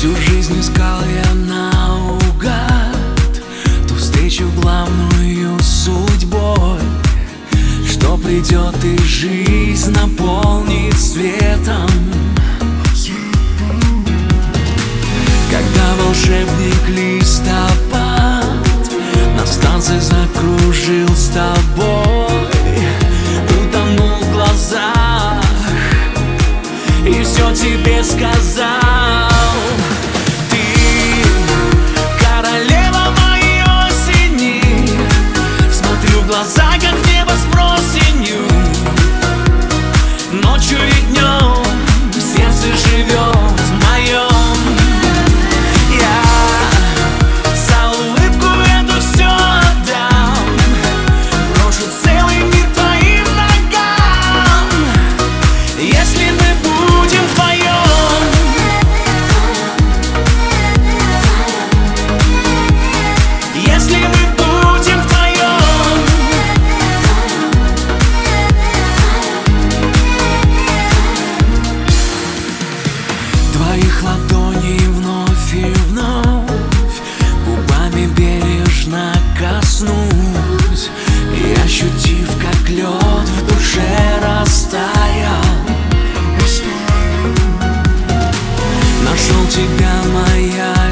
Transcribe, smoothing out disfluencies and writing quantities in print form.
Всю жизнь искал я наугад ту встречу главную судьбой, что придет и жизнь наполнит светом. Когда волшебник листопад на станции закружил с тобой, утонул в глазах и все тебе сказал. Ты королева моей осени, смотрю в глаза, как в небо с просенью. Ночью и днем в сердце живет моем. Твоих ладоней вновь и вновь губами бережно коснусь, и ощутив, как лед в душе растаял, нашел тебя, моя